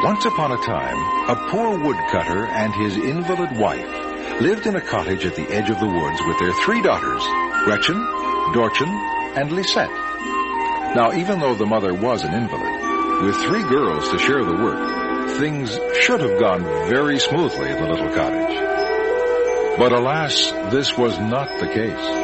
Once upon a time, a poor woodcutter and his invalid wife lived in a cottage at the edge of the woods with their 3 daughters, Gretchen, Dorchen, and Lisette. Now, even though the mother was an invalid, with 3 girls to share the work, things should have gone very smoothly in the little cottage. But alas, this was not the case.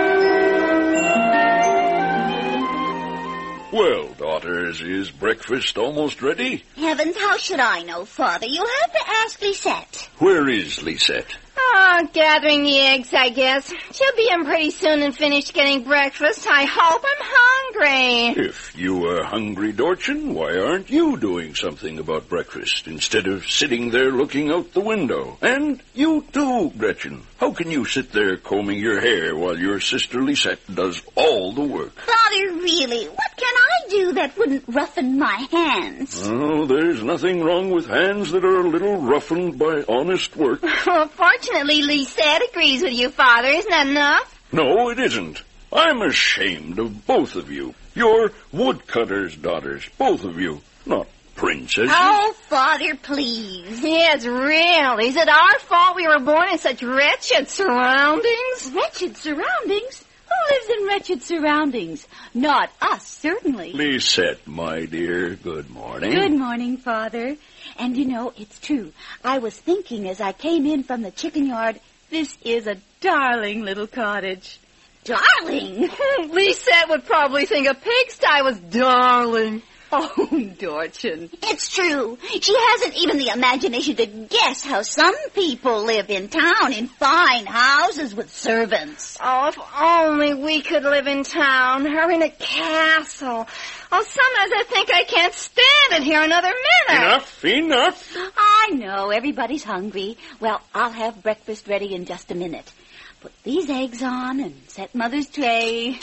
Well, daughters, is breakfast almost ready? Heavens, how should I know, Father? You'll have to ask Lisette. Where is Lisette? Oh, gathering the eggs, I guess. She'll be in pretty soon and finish getting breakfast. I hope. I'm hungry. If you are hungry, Dorchen, why aren't you doing something about breakfast instead of sitting there looking out the window? And you too, Gretchen. How can you sit there combing your hair while your sister Lisette does all the work? Father, really, what can I do that wouldn't roughen my hands? Oh, there's nothing wrong with hands that are a little roughened by honest work. Well, fortunately, Lisette agrees with you, Father. Isn't that enough? No, it isn't. I'm ashamed of both of you. You're woodcutters' daughters, both of you, not princesses. Oh, Father, please. Yes, really. Is it our fault we were born in such wretched surroundings? Wretched surroundings? Who lives in wretched surroundings? Not us, certainly. Lisette, my dear, good morning. Good morning, Father. And you know, it's true. I was thinking as I came in from the chicken yard, this is a darling little cottage. Darling? Lisette would probably think a pigsty was darling. Oh, Dorchen. It's true. She hasn't even the imagination to guess how some people live in town in fine houses with servants. Oh, if only we could live in town or in a castle. Oh, sometimes I think I can't stand it here another minute. Enough. I know, everybody's hungry. Well, I'll have breakfast ready in just a minute. Put these eggs on and set Mother's tray.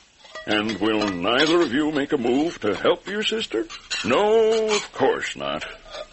And will neither of you make a move to help your sister? No, of course not.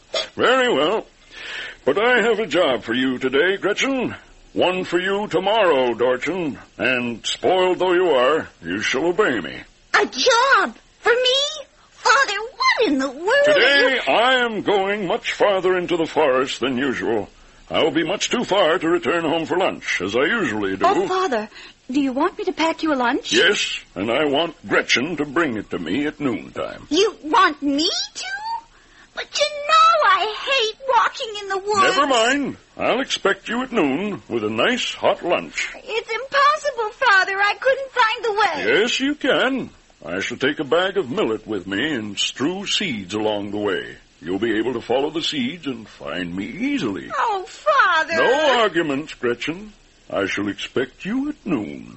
Very well. But I have a job for you today, Gretchen. One for you tomorrow, Dorchen. And spoiled though you are, you shall obey me. A job? For me? Father, what in the world? Today I am going much farther into the forest than usual. I will be much too far to return home for lunch, as I usually do. Oh, Father, do you want me to pack you a lunch? Yes, and I want Gretchen to bring it to me at noontime. You want me to? But you know I hate walking in the woods. Never mind. I'll expect you at noon with a nice hot lunch. It's impossible, Father. I couldn't find the way. Yes, you can. I shall take a bag of millet with me and strew seeds along the way. You'll be able to follow the seeds and find me easily. Oh, Father. No arguments, Gretchen. I shall expect you at noon.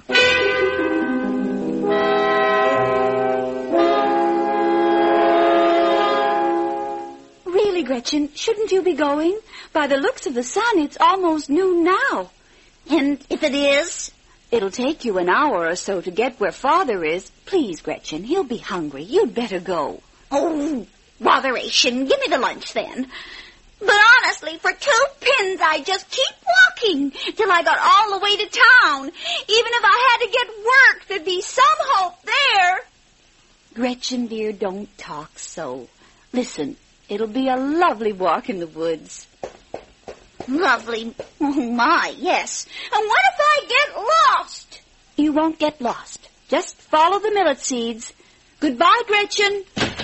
Really, Gretchen, shouldn't you be going? By the looks of the sun, it's almost noon now. And if it is? It'll take you an hour or so to get where Father is. Please, Gretchen, he'll be hungry. You'd better go. Oh, botheration. Give me the lunch, then. But honestly, for 2 pins, I'd just keep walking till I got all the way to town. Even if I had to get work, there'd be some hope there. Gretchen, dear, don't talk so. Listen, it'll be a lovely walk in the woods. Lovely. Oh, my, yes. And what if I get lost? You won't get lost. Just follow the millet seeds. Goodbye, Gretchen.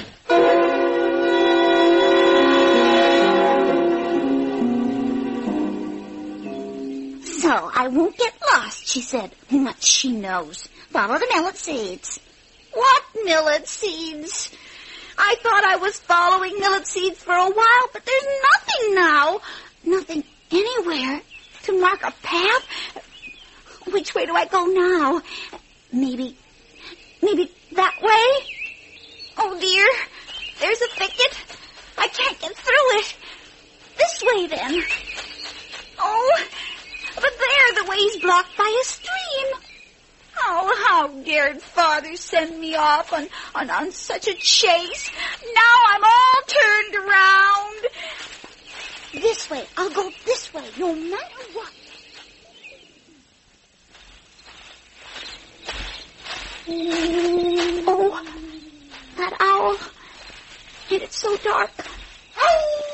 So I won't get lost, she said. Much she knows. Follow the millet seeds. What millet seeds? I thought I was following millet seeds for a while, but there's nothing now. Nothing anywhere to mark a path. Which way do I go now? Maybe that way? Oh, dear. There's a thicket. I can't get through it. This way, then. Oh, but there the way's blocked by a stream. Oh, how dared Father send me off on such a chase? Now I'm all turned around. This way. I'll go this way, no matter what. Oh, that owl. And it's so dark. Oh!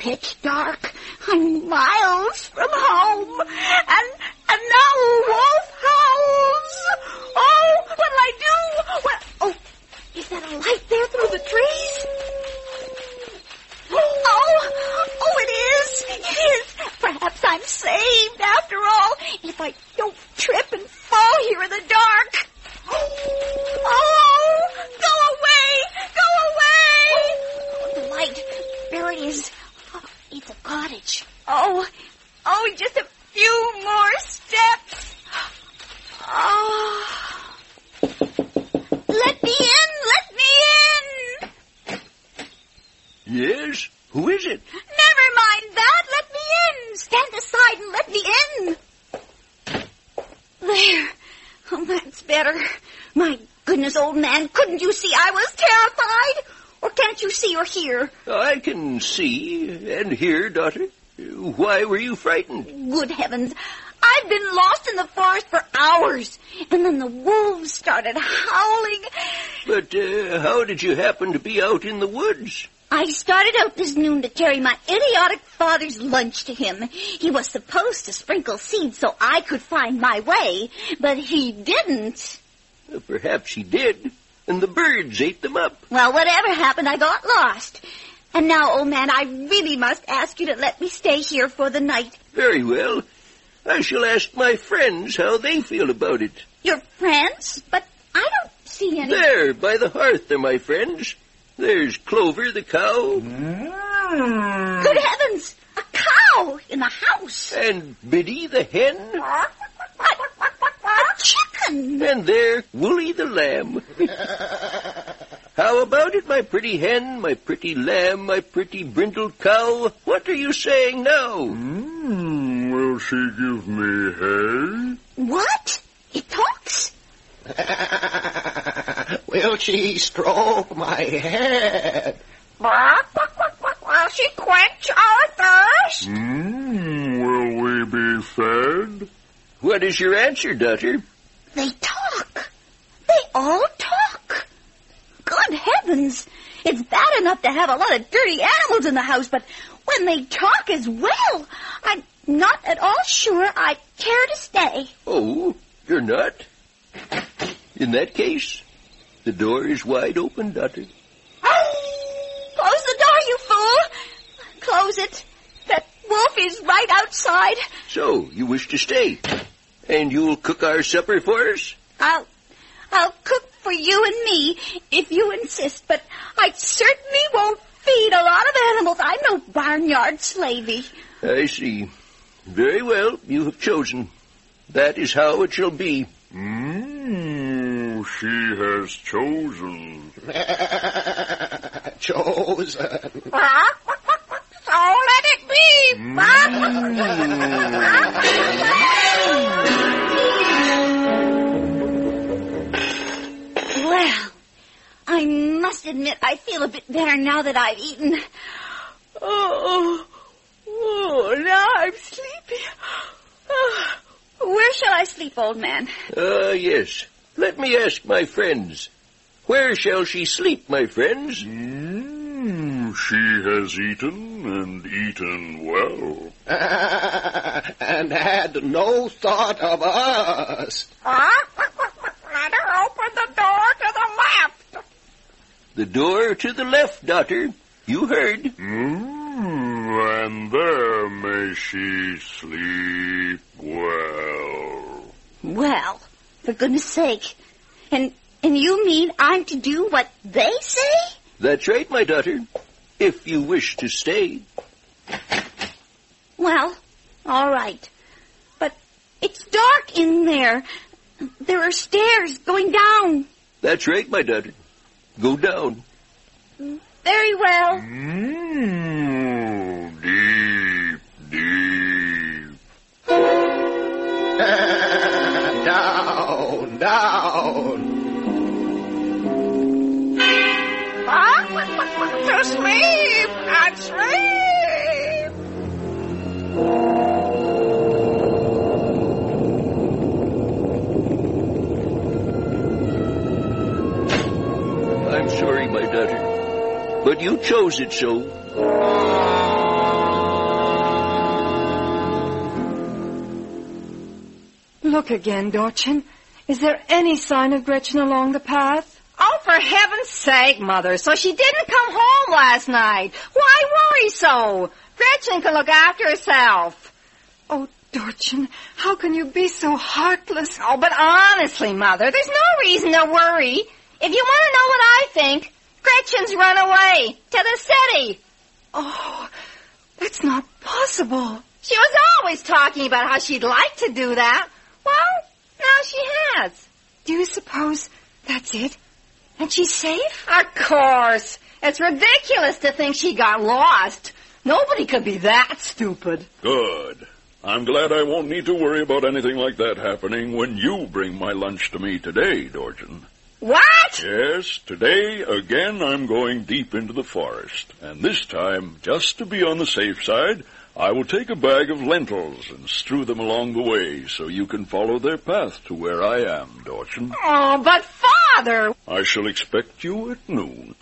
pitch dark. I'm miles from home. And now a wolf howls. Oh, what'll I do? Oh, is that a light there through the trees? Oh, it is. It is. Perhaps I'm saved after all, if I don't trip and fall here in the dark. Oh, go away! Go away! The light. There it is. It's a cottage. Oh, just a few more steps. Oh. Let me in! Yes? Who is it? Never mind that. Let me in. Stand aside and let me in. There. Oh, that's better. My goodness, old man, couldn't you see I was terrified? Or can't you see or hear? I can see and hear, daughter. Why were you frightened? Good heavens. I've been lost in the forest for hours. And then the wolves started howling. But how did you happen to be out in the woods? I started out this noon to carry my idiotic father's lunch to him. He was supposed to sprinkle seeds so I could find my way, but he didn't. Perhaps he did, and the birds ate them up. Well, whatever happened, I got lost. And now, old man, I really must ask you to let me stay here for the night. Very well. I shall ask my friends how they feel about it. Your friends? But I don't see any... There, by the hearth are my friends. There's Clover the cow. Good heavens! A cow in the house. And Biddy the hen. A chicken. And there, Woolly the lamb. How about it, my pretty hen, my pretty lamb, my pretty brindled cow? What are you saying now? Will she give me hay? What? It talks? Will she stroke my head? Will she quench our thirst? Will we be fed? What is your answer, daughter? They talk. They all talk. Good heavens. It's bad enough to have a lot of dirty animals in the house, but when they talk as well, I'm not at all sure I care to stay. Oh, you're not? In that case, the door is wide open, daughter. Close the door, you fool. Close it. That wolf is right outside. So, you wish to stay? And you'll cook our supper for us? I'll cook for you and me, if you insist, but I certainly won't feed a lot of animals. I'm no barnyard slavey. I see. Very well, you have chosen. That is how it shall be. She has chosen. Chosen. So let it be. Well, I must admit I feel a bit better now that I've eaten. Oh, now I'm sleepy. Where shall I sleep, old man? Yes. Let me ask my friends. Where shall she sleep, my friends? She has eaten, and eaten well. And had no thought of us. Let her open the door to the left. The door to the left, daughter. You heard. And there may she sleep well. Well, for goodness sake. And you mean I'm to do what they say? That's right, my daughter. If you wish to stay. Well, all right. But it's dark in there. There are stairs going down. That's right, my daughter. Go down. Very well. Deep, deep. Down, down. To sleep and sleep. I'm sorry, my daughter, but you chose it so. Look again, Dorchin. Is there any sign of Gretchen along the path? Oh, for heaven's sake, Mother. So she didn't come home last night. Why worry so? Gretchen can look after herself. Oh, Dorchin, how can you be so heartless? Oh, but honestly, Mother, there's no reason to worry. If you want to know what I think, Gretchen's run away to the city. Oh, that's not possible. She was always talking about how she'd like to do that. Well, now she has. Do you suppose that's it? And she's safe? Of course. It's ridiculous to think she got lost. Nobody could be that stupid. Good. I'm glad I won't need to worry about anything like that happening when you bring my lunch to me today, Dorchin. What? Yes, today, again, I'm going deep into the forest. And this time, just to be on the safe side, I will take a bag of lentils and strew them along the way so you can follow their path to where I am, Dorchin. Oh, but Father! I shall expect you at noon.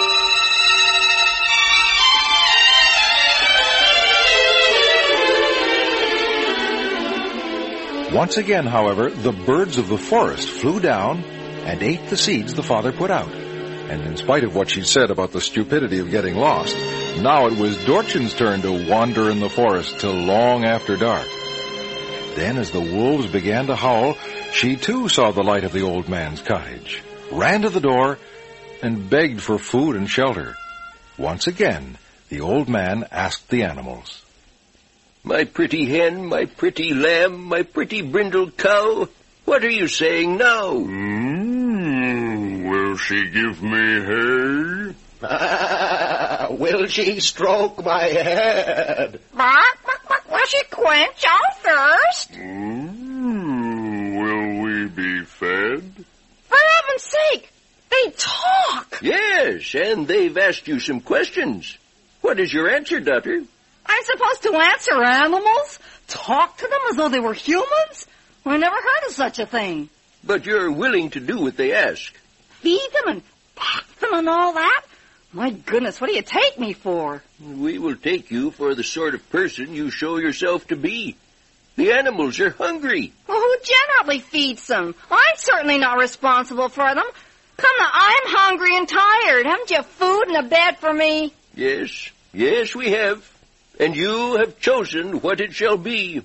Once again, however, the birds of the forest flew down and ate the seeds the father put out. And in spite of what she'd said about the stupidity of getting lost, now it was Dorchin's turn to wander in the forest till long after dark. Then, as the wolves began to howl, she too saw the light of the old man's cottage, ran to the door, and begged for food and shelter. Once again, the old man asked the animals, My pretty hen, my pretty lamb, my pretty brindled cow, what are you saying now? Will she give me hay? Will she stroke my head? Will she quench our thirst? Will we be fed? For heaven's sake, they talk. Yes, and they've asked you some questions. What is your answer, daughter? I'm supposed to answer animals? Talk to them as though they were humans? I never heard of such a thing. But you're willing to do what they ask. Feed them and pat them and all that? My goodness, what do you take me for? We will take you for the sort of person you show yourself to be. The animals are hungry. Well, who generally feeds them? I'm certainly not responsible for them. Come now, I'm hungry and tired. Haven't you food and a bed for me? Yes, we have. And you have chosen what it shall be.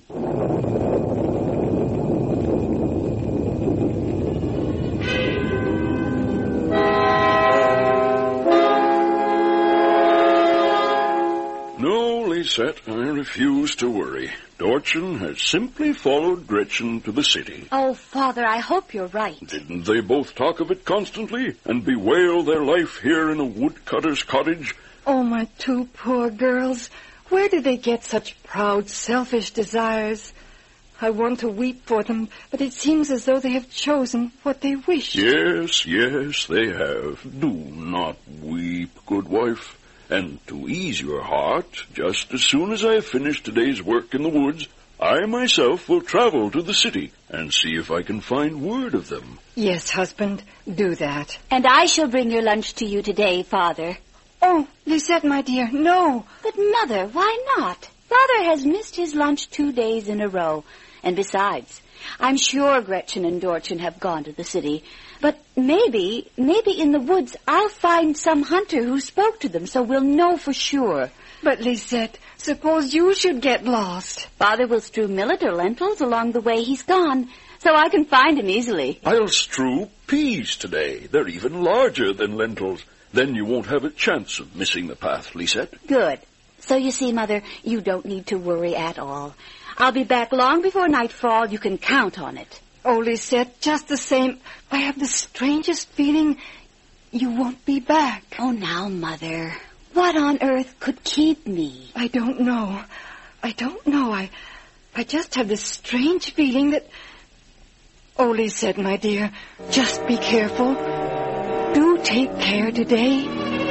No, Lisette, I refuse to worry. Dorchin has simply followed Gretchen to the city. Oh, Father, I hope you're right. Didn't they both talk of it constantly and bewail their life here in a woodcutter's cottage? Oh, my two poor girls. Where did they get such proud, selfish desires? I want to weep for them, but it seems as though they have chosen what they wished. Yes, they have. Do not weep, good wife. And to ease your heart, just as soon as I have finished today's work in the woods, I myself will travel to the city and see if I can find word of them. Yes, husband, do that. And I shall bring your lunch to you today, Father. Oh, Lisette, my dear, no. But, Mother, why not? Father has missed his lunch 2 days in a row. And besides, I'm sure Gretchen and Dorchin have gone to the city. But maybe in the woods I'll find some hunter who spoke to them, so we'll know for sure. But, Lisette, suppose you should get lost. Father will strew millet or lentils along the way he's gone, so I can find him easily. I'll strew peas today. They're even larger than lentils. Then you won't have a chance of missing the path, Lisette. Good. So you see, Mother, you don't need to worry at all. I'll be back long before nightfall. You can count on it. Oh, Lisette, just the same, I have the strangest feeling you won't be back. Oh, now, Mother, what on earth could keep me? I don't know. I just have this strange feeling that... Oh, Lisette, my dear, just be careful. Do take care today.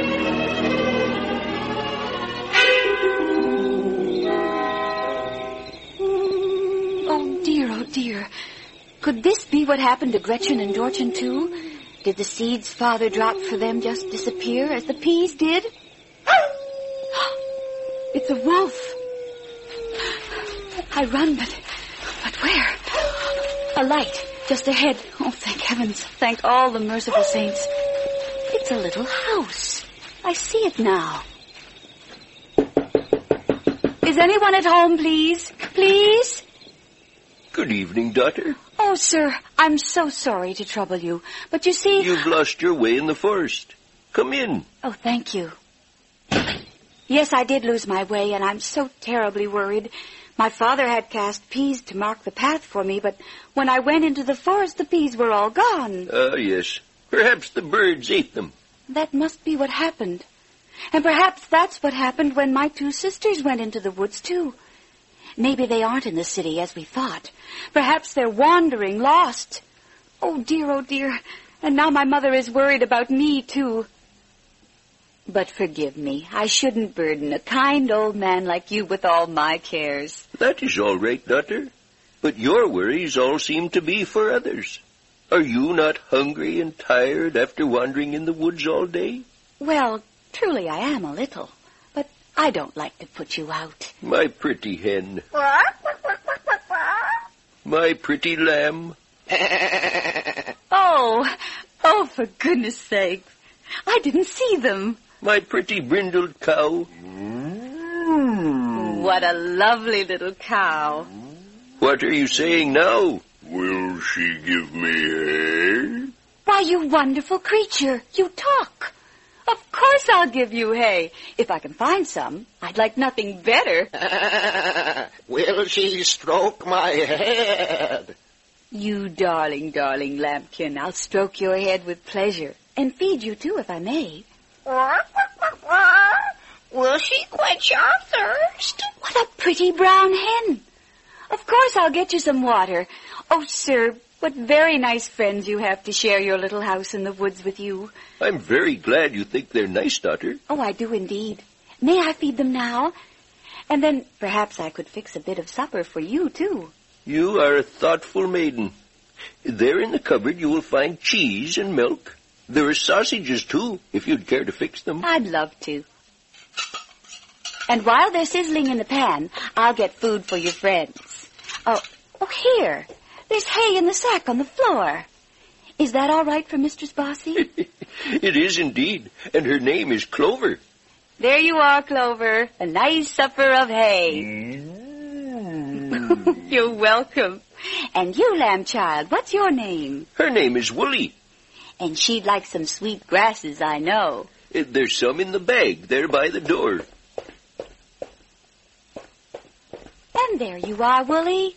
Oh, dear. Could this be what happened to Gretchen and Dorchin, too? Did the seeds Father dropped for them just disappear as the peas did? It's a wolf. I run, but where? A light just ahead. Oh, thank heavens. Thank all the merciful saints. It's a little house. I see it now. Is anyone at home, please? Please? Good evening, daughter. Oh, sir, I'm so sorry to trouble you. But you see... You've lost your way in the forest. Come in. Oh, thank you. Yes, I did lose my way, and I'm so terribly worried. My father had cast peas to mark the path for me, but when I went into the forest, the peas were all gone. Ah, yes. Perhaps the birds ate them. That must be what happened. And perhaps that's what happened when my two sisters went into the woods, too. Maybe they aren't in the city as we thought. Perhaps they're wandering, lost. Oh, dear. And now my mother is worried about me, too. But forgive me. I shouldn't burden a kind old man like you with all my cares. That is all right, daughter. But your worries all seem to be for others. Are you not hungry and tired after wandering in the woods all day? Well, truly I am a little. But I don't like to put you out. My pretty hen. My pretty lamb. Oh, for goodness sake. I didn't see them. My pretty brindled cow. What a lovely little cow. What are you saying now? Will she give me hay? Why, you wonderful creature. You talk. Of course I'll give you hay. If I can find some. I'd like nothing better. Will she stroke my head? You darling lambkin. I'll stroke your head with pleasure. And feed you, too, if I may. Will she quench our thirst? What a pretty brown hen. Of course I'll get you some water. Oh, sir, what very nice friends you have to share your little house in the woods with you. I'm very glad you think they're nice, daughter. Oh, I do indeed. May I feed them now? And then perhaps I could fix a bit of supper for you, too. You are a thoughtful maiden. There in the cupboard you will find cheese and milk. There are sausages, too, if you'd care to fix them. I'd love to. And while they're sizzling in the pan, I'll get food for your friends. Oh, here. There's hay in the sack on the floor. Is that all right for Mistress Bossy? It is indeed, and her name is Clover. There you are, Clover. A nice supper of hay. You're welcome. And you, lamb child, what's your name? Her name is Woolly. And she'd like some sweet grasses, I know. There's some in the bag there by the door. And there you are, Woolly.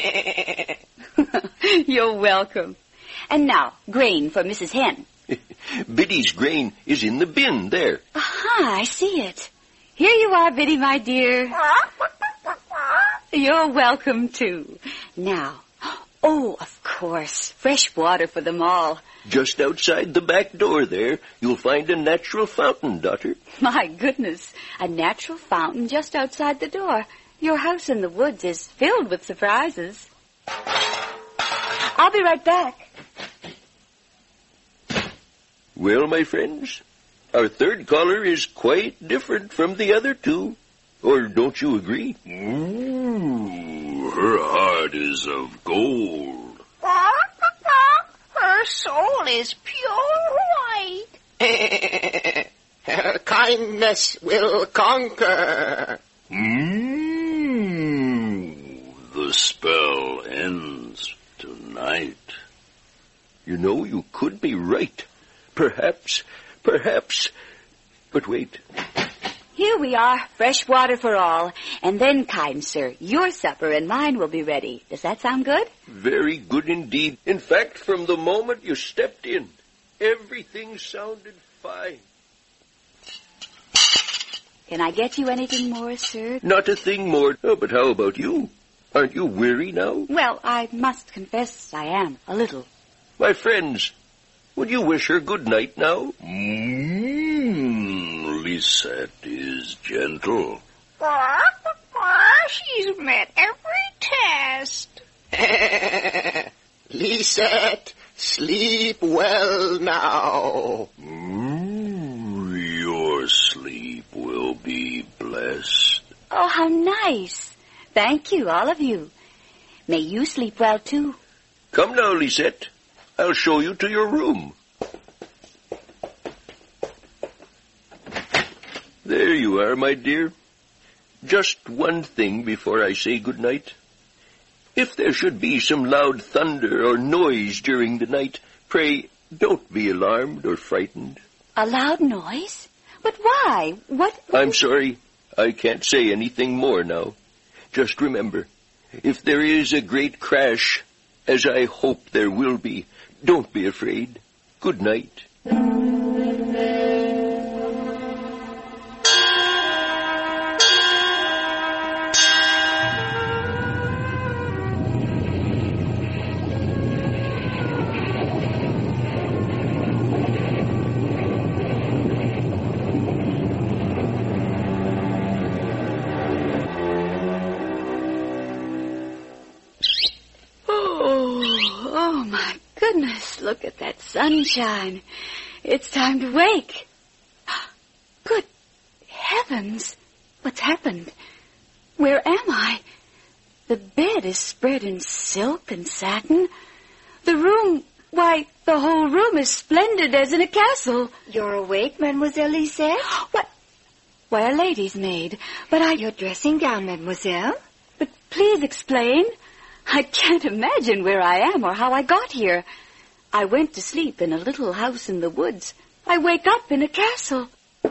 You're welcome. And now, grain for Mrs. Hen. Biddy's grain is in the bin there. Aha, I see it. Here you are, Biddy, my dear. You're welcome, too. Now, of course, fresh water for them all. Just outside the back door there, you'll find a natural fountain, daughter. My goodness, a natural fountain just outside the door. Your house in the woods is filled with surprises. I'll be right back. Well, my friends, our third caller is quite different from the other two. Or don't you agree? Ooh, her heart is of gold. Her soul is pure white. Her kindness will conquer. The spell ends tonight. You know, you could be right. Perhaps. But wait. Here we are, fresh water for all. And then, kind sir, your supper and mine will be ready. Does that sound good? Very good indeed. In fact, from the moment you stepped in, everything sounded fine. Can I get you anything more, sir? Not a thing more. Oh, but how about you? Aren't you weary now? Well, I must confess I am, a little. My friends, would you wish her good night now? Lisette is gentle. She's met every test. Lisette, sleep well now. Your sleep will be blessed. Oh, how nice. Thank you, all of you. May you sleep well, too. Come now, Lisette. I'll show you to your room. There you are, my dear. Just one thing before I say good night. If there should be some loud thunder or noise during the night, pray don't be alarmed or frightened. A loud noise? But why? What? I'm sorry. I can't say anything more now. Just remember, if there is a great crash, as I hope there will be, don't be afraid. Good night. Look at that sunshine. It's time to wake. Good heavens. What's happened? Where am I? The bed is spread in silk and satin. The room, why, the whole room is splendid as in a castle. You're awake, Mademoiselle Lisette? What? Why, a lady's maid. But Your dressing gown, Mademoiselle? But please explain. I can't imagine where I am or how I got here. I went to sleep in a little house in the woods. I wake up in a castle.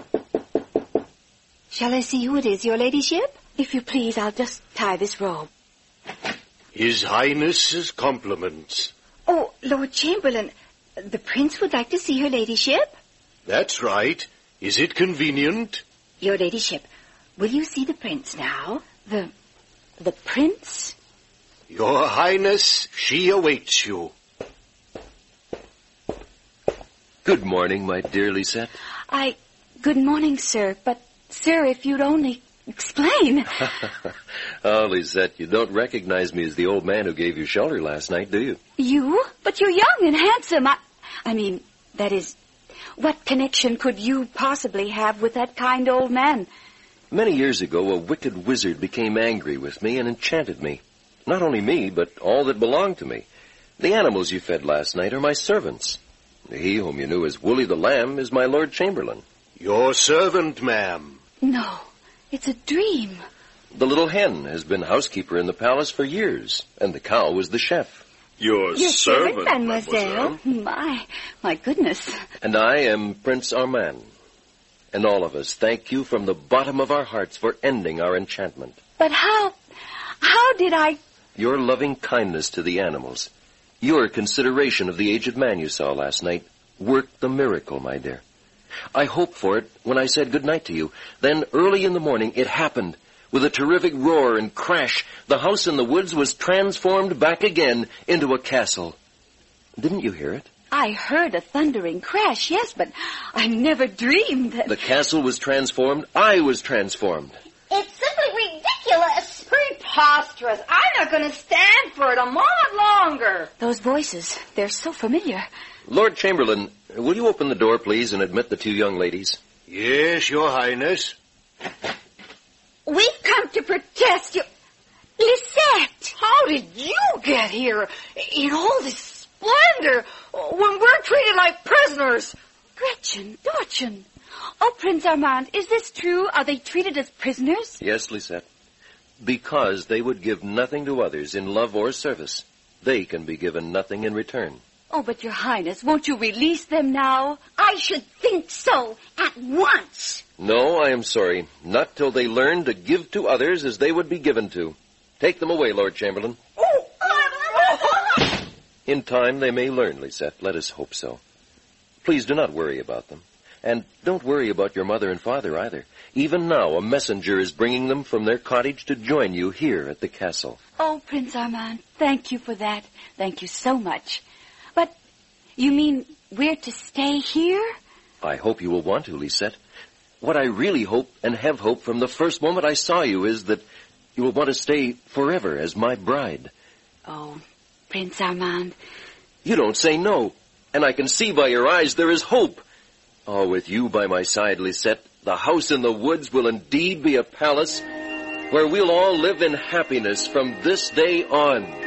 Shall I see who it is, your ladyship? If you please, I'll just tie this robe. His Highness's compliments. Oh, Lord Chamberlain, the prince would like to see her ladyship. That's right. Is it convenient? Your ladyship, will you see the prince now? The prince? Your Highness, she awaits you. Good morning, my dear Lisette. Good morning, sir. But, sir, if you'd only explain. Oh, Lisette, you don't recognize me as the old man who gave you shelter last night, do you? You? But you're young and handsome. I mean, that is, what connection could you possibly have with that kind old man? Many years ago, a wicked wizard became angry with me and enchanted me. Not only me, but all that belonged to me. The animals you fed last night are my servants. He whom you knew as Woolly the Lamb is my Lord Chamberlain. Your servant, ma'am. No, it's a dream. The little hen has been housekeeper in the palace for years, and the cow was the chef. Your servant, mademoiselle. My goodness. And I am Prince Armand. And all of us thank you from the bottom of our hearts for ending our enchantment. But how did I... Your loving kindness to the animals, your consideration of the aged man you saw last night, worked the miracle, my dear. I hoped for it when I said good night to you. Then early in the morning it happened. With a terrific roar and crash, the house in the woods was transformed back again into a castle. Didn't you hear it? I heard a thundering crash, yes, but I never dreamed that... The castle was transformed. I was transformed. It's simply ridiculous. Preposterous. I'm not going to stand for it a moment longer. Those voices, they're so familiar. Lord Chamberlain, will you open the door, please, and admit the two young ladies? Yes, Your Highness. We've come to protest you. Lisette! How did you get here in all this splendor when we're treated like prisoners? Gretchen, Dorchen. Oh, Prince Armand, is this true? Are they treated as prisoners? Yes, Lisette. Because they would give nothing to others in love or service, they can be given nothing in return. Oh, but Your Highness, won't you release them now? I should think so, at once. No, I am sorry. Not till they learn to give to others as they would be given to. Take them away, Lord Chamberlain. In time they may learn, Lisette. Let us hope so. Please do not worry about them. And don't worry about your mother and father either. Even now, a messenger is bringing them from their cottage to join you here at the castle. Oh, Prince Armand, thank you for that. Thank you so much. But you mean we're to stay here? I hope you will want to, Lisette. What I really hope and have hoped from the first moment I saw you is that you will want to stay forever as my bride. Oh, Prince Armand. You don't say no. And I can see by your eyes there is hope. Oh, with you by my side, Lisette, the house in the woods will indeed be a palace where we'll all live in happiness from this day on.